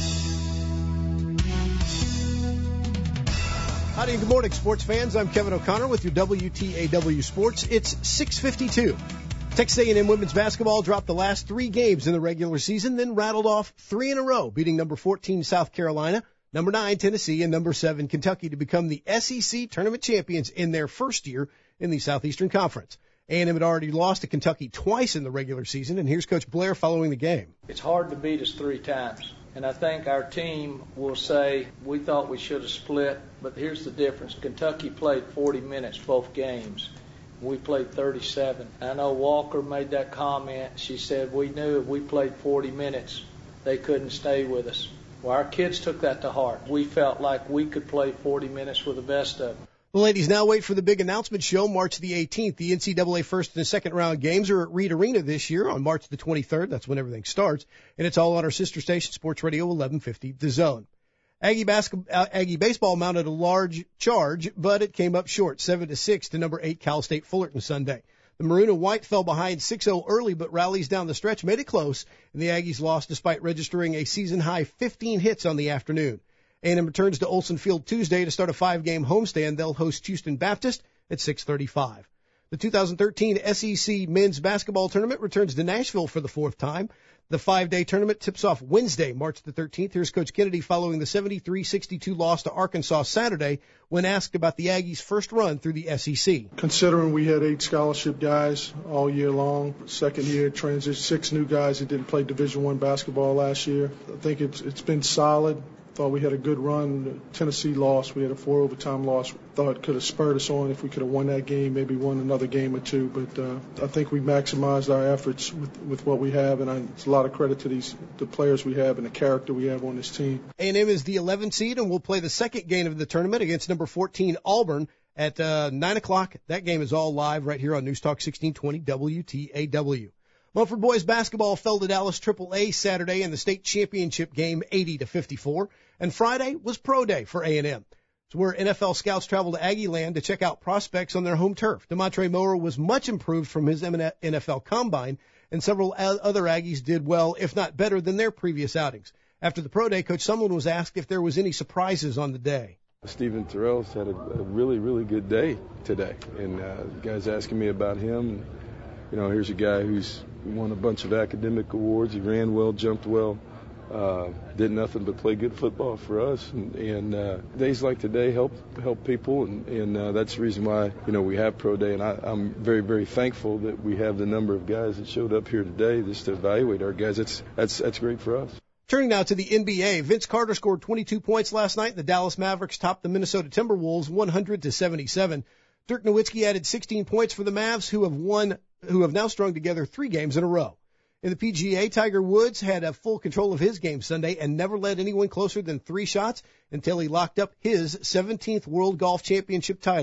Howdy and good morning, sports fans. I'm Kevin O'Connor with your W T A W Sports. It's six fifty-two. Texas A and M women's basketball dropped the last three games in the regular season, then rattled off three in a row, beating number fourteen South Carolina, number nine Tennessee, and number seven Kentucky to become the S E C tournament champions in their first year in the Southeastern Conference. A and M had already lost to Kentucky twice in the regular season, and here's Coach Blair following the game. It's hard to beat us three times. And I think our team will say, we thought we should have split, but here's the difference. Kentucky played forty minutes both games. We played thirty-seven. I know Walker made that comment. She said, we knew if we played forty minutes, they couldn't stay with us. Well, our kids took that to heart. We felt like we could play forty minutes with the best of them. The ladies now wait for the big announcement show March the eighteenth. The N C double A first and second round games are at Reed Arena this year on March the twenty-third. That's when everything starts. And it's all on our sister station, Sports Radio eleven fifty, The Zone. Aggie basketball, Aggie baseball mounted a large charge, but it came up short, seven to six to number eight Cal State Fullerton Sunday. The Maroon and White fell behind six oh early, but rallies down the stretch made it close, and the Aggies lost despite registering a season-high fifteen hits on the afternoon. A and M returns to Olson Field Tuesday to start a five-game homestand. They'll host Houston Baptist at six thirty-five. The two thousand thirteen S E C Men's Basketball Tournament returns to Nashville for the fourth time. The five-day tournament tips off Wednesday, March the thirteenth. Here's Coach Kennedy following the seventy-three sixty-two loss to Arkansas Saturday when asked about the Aggies' first run through the S E C. Considering we had eight scholarship guys all year long, second year transition, six new guys that didn't play Division I basketball last year, I think it's it's been solid. Thought we had a good run. Tennessee lost. We had a four overtime loss. Thought it could have spurred us on if we could have won that game, maybe won another game or two. But uh, I think we maximized our efforts with, with what we have, and I, it's a lot of credit to these the players we have and the character we have on this team. A and M is the eleventh seed and will play the second game of the tournament against number fourteen Auburn at uh, nine o'clock. That game is all live right here on News Talk sixteen twenty W T A W. Mumford boys basketball fell to Dallas triple A Saturday in the state championship game eighty to fifty-four. And Friday was pro day for A and M. It's where N F L scouts travel to Aggie land to check out prospects on their home turf. DeMontre Moore was much improved from his N F L combine, and several other Aggies did well, if not better, than their previous outings. After the pro day, Coach Sumlin was asked if there was any surprises on the day. Stephen Terrell's had a, a really, really good day today, and uh, the guys asking me about him. You know, here's a guy who's won a bunch of academic awards. He ran well, jumped well. Uh, did nothing but play good football for us, and, and uh, days like today help help people, and, and uh, that's the reason why you know we have pro day, and I, I'm very very thankful that we have the number of guys that showed up here today just to evaluate our guys. That's that's that's great for us. Turning now to the N B A, Vince Carter scored twenty-two points last night. The Dallas Mavericks topped the Minnesota Timberwolves one hundred to seventy-seven. Dirk Nowitzki added sixteen points for the Mavs, who have won, who have now strung together three games in a row. In the P G A, Tiger Woods had a full control of his game Sunday and never led anyone closer than three shots until he locked up his seventeenth World Golf Championship title.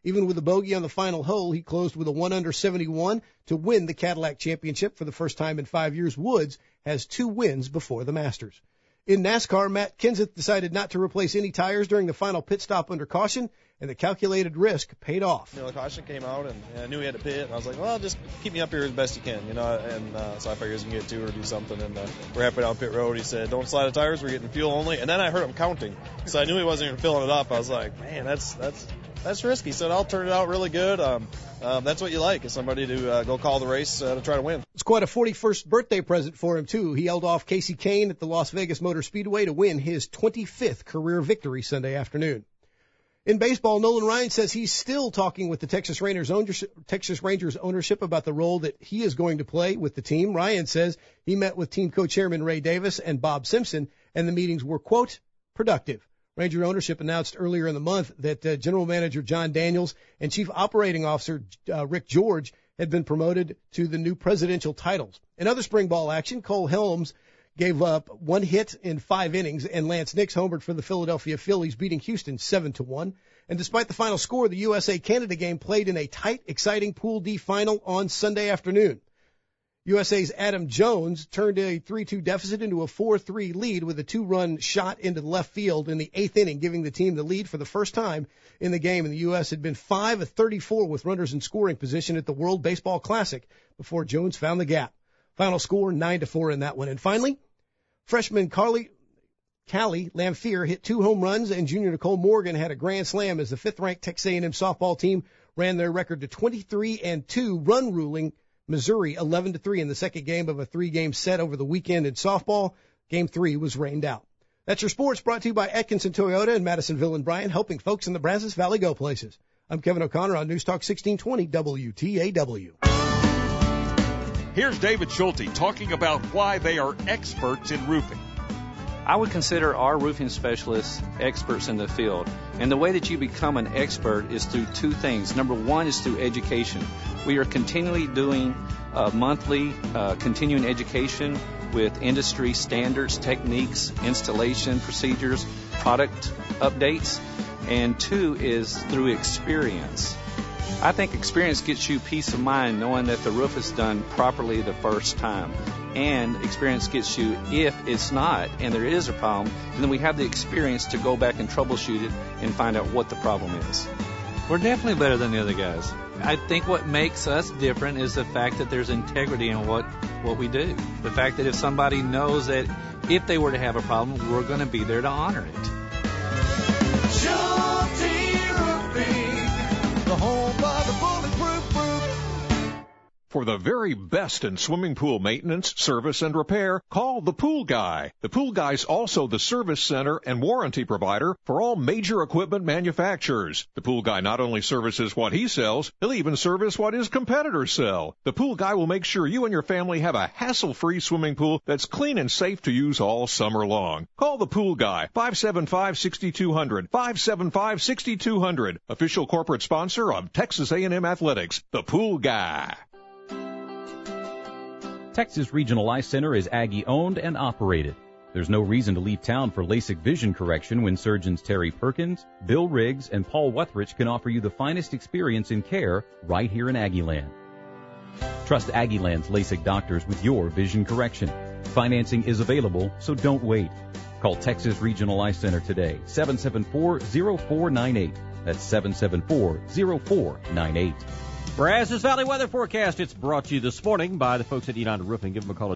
Even with a bogey on the final hole, he closed with a one under seventy-one to win the Cadillac Championship for the first time in five years. Woods has two wins before the Masters. In NASCAR, Matt Kenseth decided not to replace any tires during the final pit stop under caution, and the calculated risk paid off. You know, the caution came out, and, and I knew he had to pit, and I was like, well, just keep me up here as best you can, you know, and uh, so I figured he was going to get two or do something, and uh, we're halfway down pit road. He said, don't slide the tires, we're getting fuel only, and then I heard him counting, so I knew he wasn't even filling it up. I was like, man, that's that's that's risky. He said, I'll turn it out really good. Um, um, that's what you like, is somebody to uh, go call the race uh, to try to win. It's quite a forty-first birthday present for him, too. He held off Casey Kane at the Las Vegas Motor Speedway to win his twenty-fifth career victory Sunday afternoon. In baseball, Nolan Ryan says he's still talking with the Texas Rangers ownership, Texas Rangers ownership about the role that he is going to play with the team. Ryan says he met with team co-chairman Ray Davis and Bob Simpson, and the meetings were, quote, productive. Ranger ownership announced earlier in the month that uh, General Manager John Daniels and Chief Operating Officer uh, Rick George had been promoted to the new presidential titles. In other spring ball action, Cole Helms gave up one hit in five innings, and Lance Nix homered for the Philadelphia Phillies, beating Houston seven to one. And despite the final score, the U S A-Canada game played in a tight, exciting Pool D final on Sunday afternoon. U S A's Adam Jones turned a three two deficit into a four three lead with a two-run shot into the left field in the eighth inning, giving the team the lead for the first time in the game. And the U S had been five of thirty-four with runners in scoring position at the World Baseball Classic before Jones found the gap. Final score, nine to four in that one. And finally, freshman Carly Callie Lamphere hit two home runs, and junior Nicole Morgan had a grand slam as the fifth-ranked Texas A and M softball team ran their record to twenty-three and two, run ruling Missouri eleven to three in the second game of a three-game set over the weekend in softball. Game three was rained out. That's your sports, brought to you by Atkinson Toyota in Madisonville and Bryan, helping folks in the Brazos Valley go places. I'm Kevin O'Connor on News Talk sixteen twenty W T A W. Here's David Schulte talking about why they are experts in roofing. I would consider our roofing specialists experts in the field. And the way that you become an expert is through two things. Number one is through education. We are continually doing uh, monthly uh, continuing education with industry standards, techniques, installation procedures, product updates. And two is through experience. I think experience gets you peace of mind knowing that the roof is done properly the first time. And experience gets you, if it's not and there is a problem, then we have the experience to go back and troubleshoot it and find out what the problem is. We're definitely better than the other guys. I think what makes us different is the fact that there's integrity in what, what we do. The fact that if somebody knows that if they were to have a problem, we're going to be there to honor it. The home of the bulletproof roof. For the very best in swimming pool maintenance, service, and repair, call the Pool Guy. The Pool Guy's also the service center and warranty provider for all major equipment manufacturers. The Pool Guy not only services what he sells, he'll even service what his competitors sell. The Pool Guy will make sure you and your family have a hassle-free swimming pool that's clean and safe to use all summer long. Call the Pool Guy, five seven five, six two zero zero, five seven five, six two zero zero, official corporate sponsor of Texas A and M Athletics, the Pool Guy. Texas Regional Eye Center is Aggie-owned and operated. There's no reason to leave town for LASIK vision correction when surgeons Terry Perkins, Bill Riggs, and Paul Wethrich can offer you the finest experience in care right here in Aggieland. Trust Aggieland's LASIK doctors with your vision correction. Financing is available, so don't wait. Call Texas Regional Eye Center today, seven seven four, zero four nine eight. That's seven seven four, zero four nine eight. Brazos Valley weather forecast. It's brought to you this morning by the folks at Edina Roofing. Give them a call at